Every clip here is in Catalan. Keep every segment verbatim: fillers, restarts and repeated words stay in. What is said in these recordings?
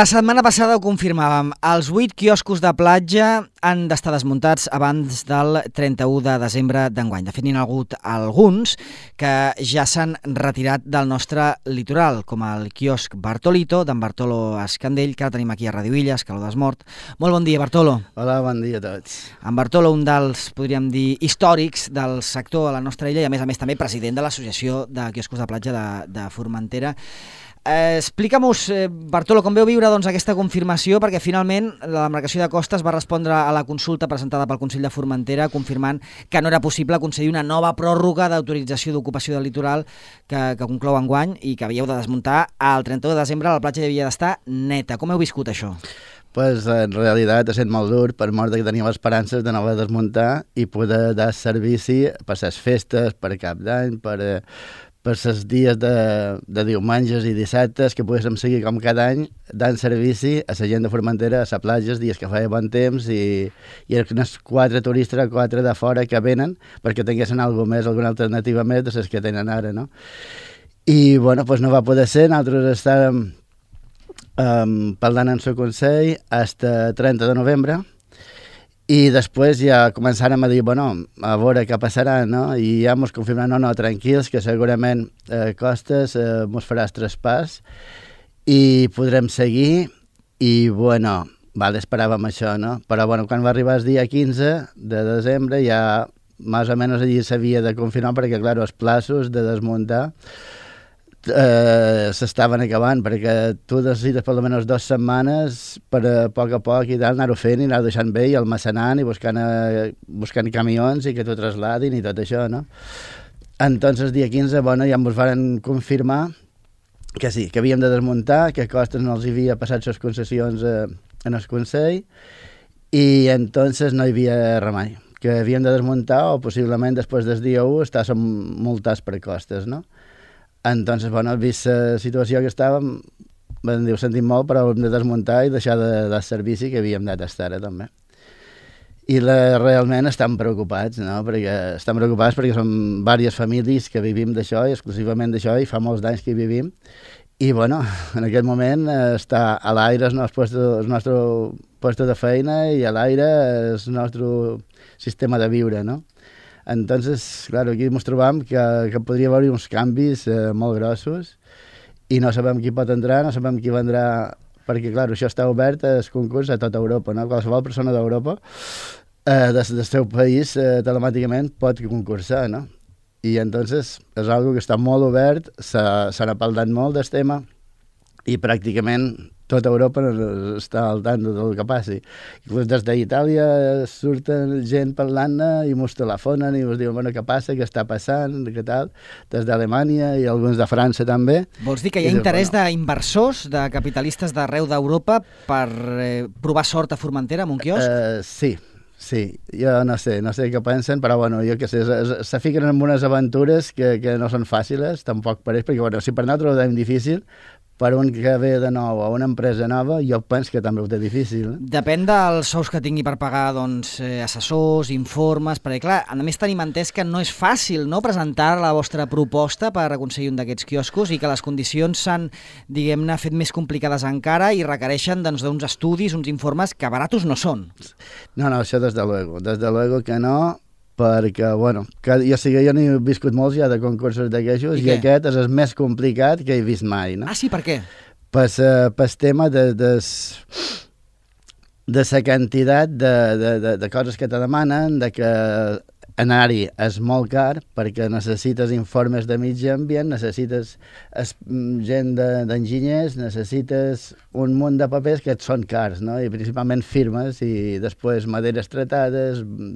La setmana passada ho confirmàvem. Els vuit quioscos de platja han d'estar desmuntats abans del trenta-u de desembre d'enguany. De fet, n'hi ha hagut alguns que ja s'han retirat del nostre litoral, com el quiosc Bartolito, d'en Bartolo Escandell, que ara tenim aquí a Radio Illes, Calor d'Esmort. Molt bon dia, Bartolo. Hola, bon dia a tots. En Bartolo, un dels, podríem dir, històrics del sector a la nostra illa i, a més a més, també president de l'Associació de Quioscos de Platja de, de Formentera. Eh, Explica-mos, eh, Bartolo, com veu viure doncs, aquesta confirmació, perquè finalment la demarcació de Costes va respondre a la consulta presentada pel Consell de Formentera confirmant que no era possible concedir una nova pròrroga d'autorització d'ocupació del litoral que, que conclou enguany i que havíeu de desmuntar el trenta-u de desembre. La platja havia d'estar neta. Com heu viscut això? Pues, en realitat ha estat molt dur, per mort que teníem esperances de no desmuntar i poder dar servici per les festes, per cap d'any, per... Eh, per els dies de, de diumenges i dissabtes que poguéssim seguir com cada any dant servici a la gent de Formentera, a la platja, els dies que feia bon temps i, i els quatre turistes, quatre de fora que venen perquè tinguessin alguna més, alguna alternativa més de les que tenen ara, no? I, bueno, pues no va poder ser, nosaltres estàvem um, parlant en el Consell fins al trenta de novembre. I després ja començàrem a dir, bueno, a veure què passarà, no? I ja ens confirmem, no, no, tranquils, que segurament eh, Costes eh, ens farà el traspàs i podrem seguir. I, bueno, vale, esperàvem això, no? Però, bueno, quan va arribar el dia quinze de desembre ja més o menys allí s'havia de confirmar perquè, clar, els plaços de desmuntar Eh, s'estaven acabant, perquè tu necessites per almenys dues setmanes per a poc a poc i tal, anar-ho fent i anar-ho deixant bé i almacenant i buscant, eh, buscant camions i que t'ho trasladin i tot això, no? Entonces, el dia quinze, bueno, ja ens van confirmar que sí, que havíem de desmuntar, que Costes no els havia passat les concessions eh, en el Consell i entonces no hi havia remei, que havíem de desmuntar o possiblement després del dia u estàvem multats per Costes, no? Entonces, bueno, vist la situació que estàvem, vam dir, ho sentim molt, però hem de desmuntar i deixar de dar servici que havíem dat fins ara, també. I la, realment estan preocupats, no? Perquè estan preocupats perquè som diverses famílies que vivim d'això i exclusivament d'això i fa molts d'anys que hi vivim. I, bueno, en aquest moment eh, està a l'aire el nostre, el nostre puesto de feina i a l'aire el nostre sistema de viure, no? Entonces, claro, aquí ens trobam que, que podria haver uns canvis eh, molt grossos i no sabem qui pot entrar, no sabem qui vendrà, perquè, clar, això està obert al concurs a tota Europa, no? Qualsevol persona d'Europa eh, des del seu país eh, telemàticament pot concursar, no? I entonces és algo que està molt obert, s'ha parlat molt del tema i pràcticament tota Europa està al tant del que passi. Inclús des d'Itàlia surten gent parlant-ne i ens telefonen i ens diuen, bueno, què passa, què està passant, què tal, des d'Alemanya i alguns de França també. Vols dir que hi ha I interès bueno, d'inversors, de capitalistes d'arreu d'Europa per eh, provar sort a Formentera amb un quiosc? Uh, sí, sí, jo no sé, no sé què pensen, però bueno, jo què sé, se, se fiquen en unes aventures que, que no són fàcils, tampoc pareix, perquè bueno, si per nosaltres ho tenim difícil, per un que ve de nou a una empresa nova, jo penso que també ho té difícil. Eh? Depèn dels sous que tingui per pagar doncs, eh, assessors, informes, perquè clar, a més tenim entès que no és fàcil, no?, presentar la vostra proposta per aconseguir un d'aquests quioscos i que les condicions s'han, diguem-ne, fet més complicades encara i requereixen doncs, uns estudis, uns informes que baratos no són. No, no, això des de luego, des de luego que no, perquè, bueno, que, jo, sigui, jo n'he viscut molts ja de concursos d'aquestos i, i aquest és el més complicat que he vist mai, no? Ah, sí? Per què? Pues, uh, pel tema de, de, de la quantitat de, de, de, de coses que te demanen, de que anar-hi és molt car perquè necessites informes de mig ambient, necessites es, gent d'enginyers, de, necessites un munt de papers que et són cars, no? I principalment firmes i després maderes tratades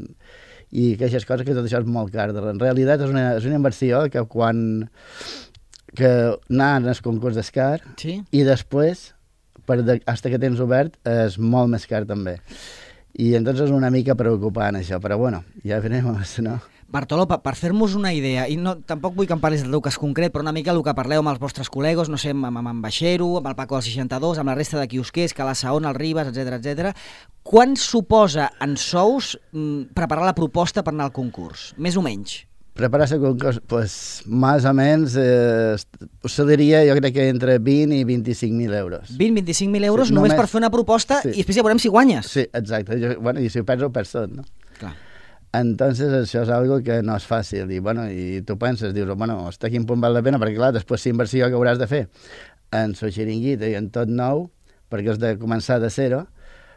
i aquestes coses que tot això és molt car. En realitat és una, és una inversió que quan que anar al concurs és car, sí? I després, per de, hasta que tens obert, és molt més car també. I entonces és una mica preocupant això, però bueno, ja veurem, no? Bartolo, per, per fer-nos una idea, i no, tampoc vull que em parlis del teu cas concret, però una mica el que parleu amb els vostres col·legos, no sé, amb, amb en Baixero, amb el Paco del seixanta-dos, amb la resta de quiosquers, que la Saona, el Ribas, etcètera, etcètera. Quant suposa en sous mm, preparar la proposta per anar al concurs? Més o menys? Preparar-se con cos, pues, més o menys, eh, us diria, jo crec que entre vint i vint-i-cinc mil euros. vint a vint-i-cinc mil euros sí, només, només per fer una proposta sí. i després ja veurem si guanyes. Sí, exacte. Jo, bueno, i si ho perds, ho perds tot, no? Clar. Entonces això és algo que no és fàcil. I, bueno, i tu penses, dius, bueno, hasta quin punt val la pena? Perquè, clar, després la inversió que hauràs de fer en la xiringuita i en tot nou, perquè has de començar de zero,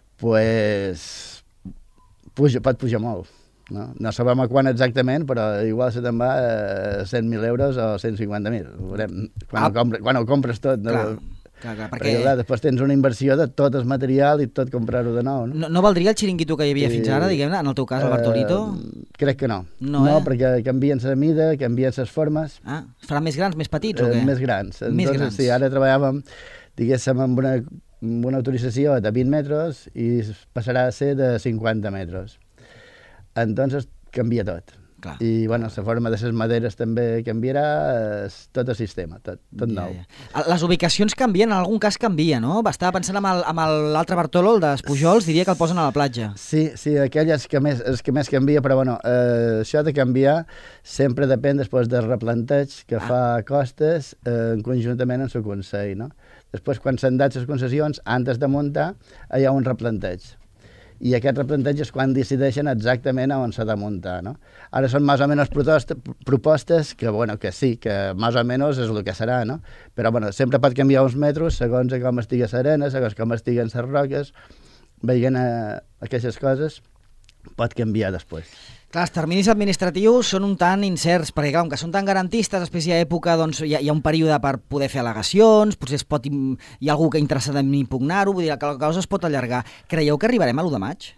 pues, puja, pot pujar molt. No, no sabem a quan exactament, però igual se te'n va a cent mil euros o cent cinquanta mil. Veurem quan, ah. ho, compres, quan ho compres tot. No? Clar, clar, clar, perquè... perquè clar, després tens una inversió de tot el material i tot comprar-ho de nou. No, no, no valdria el xiringuito que hi havia I, fins ara, diguem-ne, en el teu cas, el Bartolito? Eh, crec que no. No, eh? no perquè canvien la mida, canvien les formes. Ah, es faran més grans, més petits o eh, què? Més grans. Més Entonces, grans. Sí, ara treballàvem, diguéssim, amb una, amb una autorització de vint metres i passarà a ser de cinquanta metres. Entonces, canvia tot. Clar. I, bueno, la forma de les maderes també canviarà, és tot el sistema, tot, tot nou. Ja, ja. Les ubicacions canvien, en algun cas canvia, no? Estava pensant amb l'altre Bartolo, el dels Pujols, diria que el posen a la platja. Sí, sí, aquell és que més, és que més canvia, però, bueno, eh, això de canviar sempre depèn després del replanteig que ah. fa Costes eh, conjuntament amb el Consell, no? Després, quan s'han dat les concessions, antes de muntar, hi ha un replanteig. I aquest replanteig és quan decideixen exactament on s'ha de muntar, no? Ara són més o menys propostes que, bueno, que sí, que més o menys és el que serà, no? Però, bueno, sempre pot canviar uns metres segons com estigui l'arena, segons com estiguen les roques, veient eh, aquestes coses, pot canviar després. Clar, els terminis administratius són un tant incerts, perquè clar, com que són tan garantistes, després hi ha època, doncs hi ha, hi ha un període per poder fer al·legacions, potser es pot, hi ha algú que interessat en impugnar-ho, vull dir que la cosa es pot allargar. Creieu que arribarem a l'u de maig?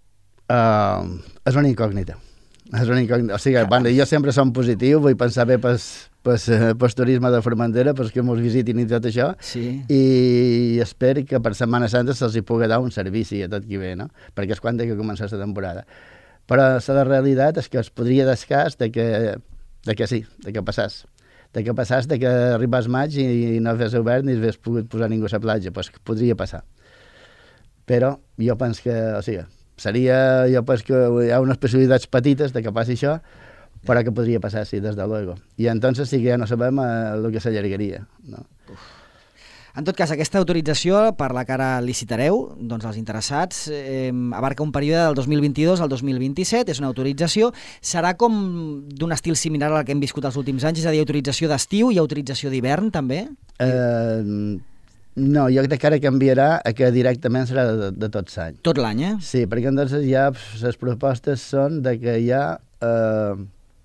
Uh, és una incògnita. És una incògnita. O sigui, bueno, jo sempre som positiu, vull pensar bé pel turisme de Formentera, pels que mos visitin i tot això, sí. I espero que per Setmana Santa se'ls hi pugui dar un servici a tot qui ve, no? Perquè és quan té que començar la temporada. Però la realitat és que es podria descas de que, de que sí, de que passàs. De que passàs de que arribàs maig i no hagués obert ni hagués pogut posar ningú a la platja. Pues que podria passar. Però jo penso que, o sigui, seria, jo penso que hi ha unes possibilitats petites de que passi això, però que podria passar, sí, des de luego. I entonces sí que ja no sabem eh, el que s'allargaria, no? Uf. En tot cas, aquesta autorització, per la que ara licitareu, doncs els interessats, eh, abarca un període del dos mil vint-i-dos al dos mil vint-i-set, és una autorització, serà com d'un estil similar al que hem viscut els últims anys, és a dir, autorització d'estiu i autorització d'hivern, també? Eh, no, jo crec que ara canviarà a que directament serà de, de tot l'any. Tot l'any, eh? Sí, perquè entonces ja les propostes són de que ja... Eh,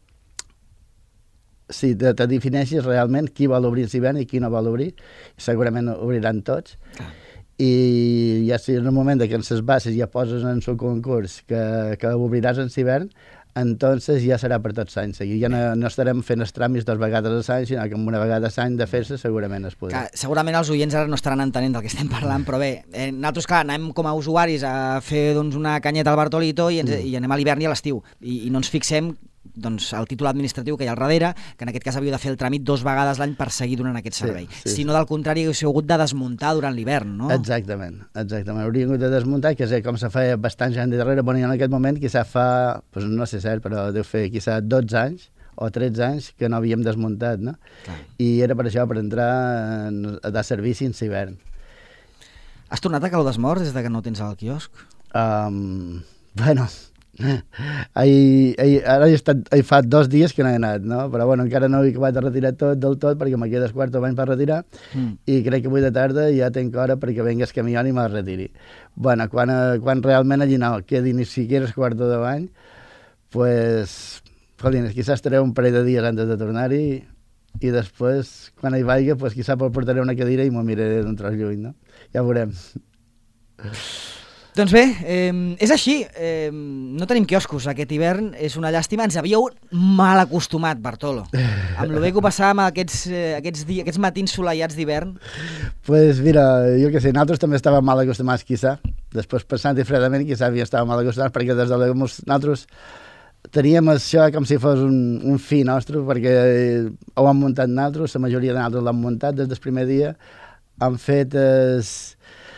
sí, te, te defineixis realment qui vol obrir l'hivern i qui no vol obrir. Segurament obriran tots. Ah. I ja si en el moment que en les bases ja poses en el concurs que, que obriràs en l'hivern, entonces ja serà per tots anys. Ja no, no estarem fent els tràmits dues vegades a l'any, sinó que amb una vegada a l'any de fer-se segurament es podrà. Clar, segurament els oients ara no estaran entenent del que estem parlant, però bé, eh, nosaltres, clar, anem com a usuaris a fer doncs, una canyeta al Bartolito i, ens, mm. i anem a l'hivern i a l'estiu. I, I no ens fixem doncs, el títol administratiu que hi ha al darrere, que en aquest cas havíeu de fer el tràmit dos vegades l'any per seguir donant aquest servei. Sí, sí, si no, del contrari, haguéssiu hagut de desmuntar durant l'hivern, no? Exactament, exactament. Hauríem hagut de desmuntar, que és com se feia bastant anys darrere. Bueno, en aquest moment, quizà fa, pues no sé cert, però deu fer quizà dotze anys o tretze anys que no havíem desmuntat, no? Clar. I era per això, per entrar a dar servici en l'hivern. Has tornat a Caló d'Esmorts des que no tens al quiosc? Um, bueno... Ahir, ahir, ara he, estat, he fa dos dies que no he anat, no? Però bueno, encara no he acabat de retirar tot del tot perquè me quedes quarto d'any per retirar mm. i crec que avui de tarda ja tenc hora perquè venga el camió i me'l retiri. Bueno, quan, quan realment allí no quedi ni siquiera el quarto d'any, pues, jolines, quizás estaré un parell de dies antes de tornar-hi i després, quan hi vaiga, pues, quizás portaré una cadira i m'ho miraré d'un tros lluny, no? Ja veurem. Doncs bé, eh, és així, eh, no tenim quioscos aquest hivern, és una llàstima, ens havíeu mal acostumat, Bartolo, amb el bé que ho passàvem aquests, eh, aquests, dies, aquests matins solellats d'hivern. Pues mira, jo què sé, nosaltres també estàvem mal acostumats, quizà, després pensant-hi fredament, quizà havíem estat mal acostumats, perquè des de nosaltres teníem això com si fos un, un fi nostre, perquè ho hem muntat nosaltres, la majoria de nosaltres l'hem muntat des del primer dia, han fet... Es,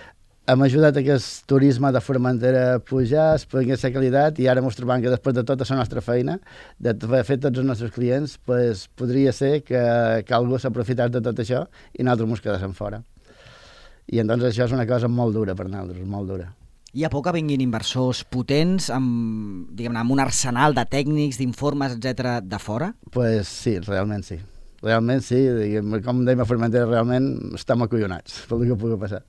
hem ajudat a que el turisme de Formentera pujar, es pugui ser qualitat, i ara ens trobem que després de tota la nostra feina, de fer tots els nostres clients, pues, podria ser que, que algú s'aprofitàs de tot això i nosaltres ens quedéssim fora. I doncs això és una cosa molt dura per nosaltres, molt dura. Hi ha por que vinguin inversors potents amb, diguem-ne, amb un arsenal de tècnics, d'informes, etcètera, de fora? Pues sí, realment sí. Realment sí, diguem, com dèiem a Formentera, realment estem acollonats pel que pugui passar.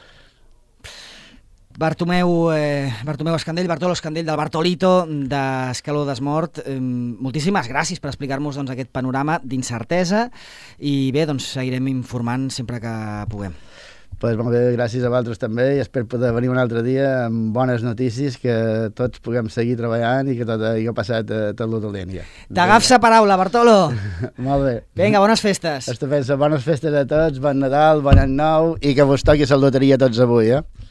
Bartomeu, eh, Bartomeu Escandell, Bartolo Escandell del Bartolito d'Escaló d'Esmort, eh, moltíssimes gràcies per explicar-nos doncs, aquest panorama d'incertesa i bé, doncs seguirem informant sempre que puguem. Pues molt bé, gràcies a vosaltres també, i espero poder venir un altre dia amb bones notícies, que tots puguem seguir treballant i que tot hagi passat eh, tot l'Utolent ja. T'agaf sa paraula, Bartolo! Molt bé. Vinga, bones festes! Estupendo, bones festes a tots, bon Nadal, bon any nou, i que vos toqui la loteria tots avui, eh?